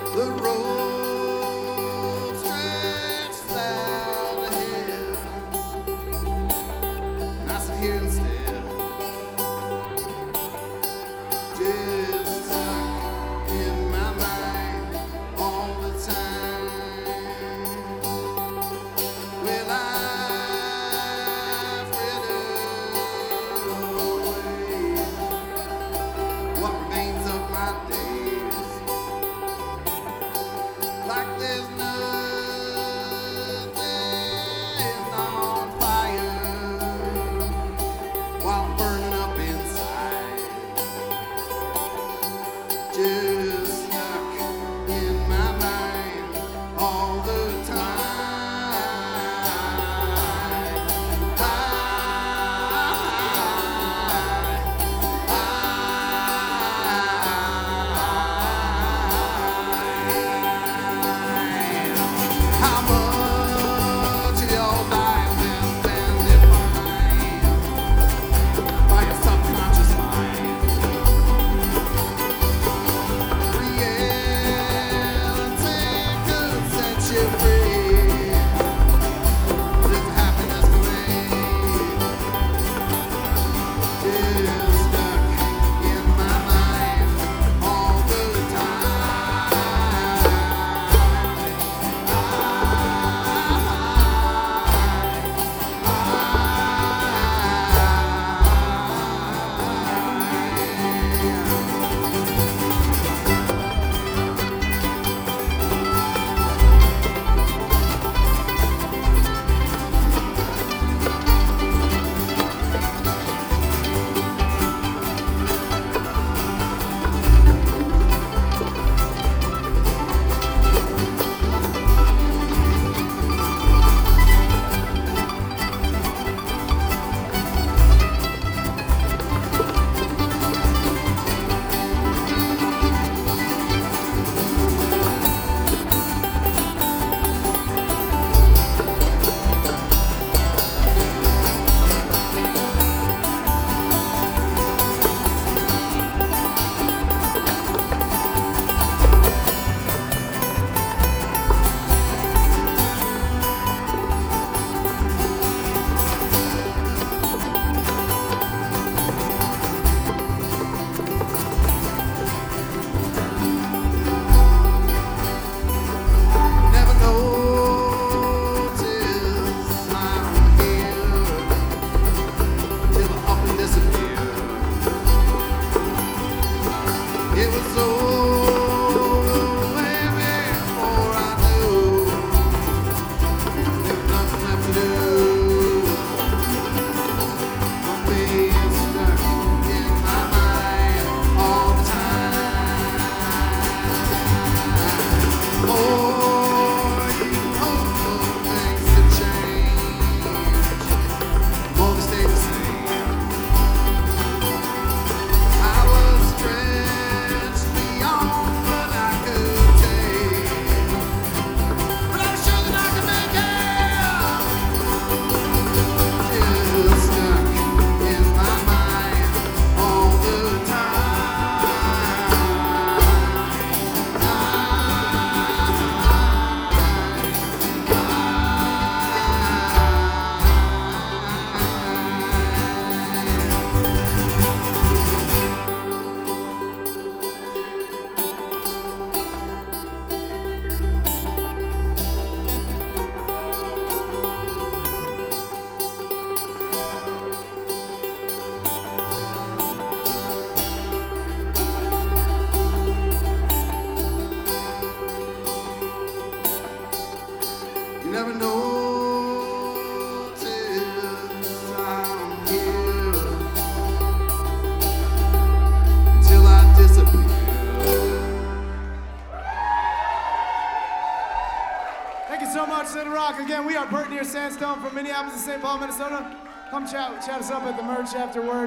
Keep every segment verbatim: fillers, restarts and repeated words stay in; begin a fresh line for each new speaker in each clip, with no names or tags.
Again, we are Bert Near Sandstone from Minneapolis and Saint Paul, Minnesota. Come chat, chat us up at the merch afterward.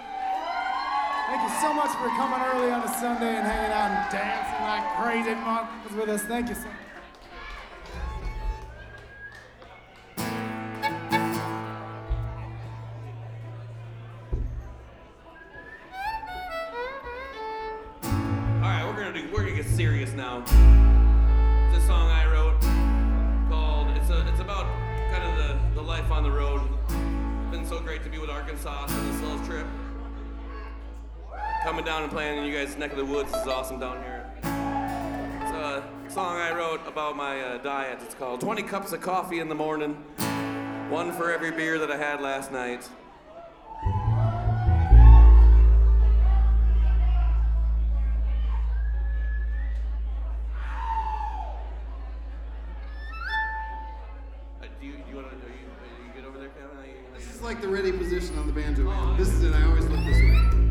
Thank you so much for coming early on a Sunday and hanging out and dancing like crazy motherfuckers with us. Thank you so much.
All right, we're gonna do. We're gonna get serious now. song I wrote called, it's a, it's about kind of the, the life on the road. It's been so great to be with Arkansas for this little trip. Coming down and playing in you guys' neck of the woods is awesome down here. It's a song I wrote about my uh, diet. It's called twenty cups of coffee in the morning, one for every beer that I had last night.
This is like the ready position on the banjo, man. This is it. I always look this way.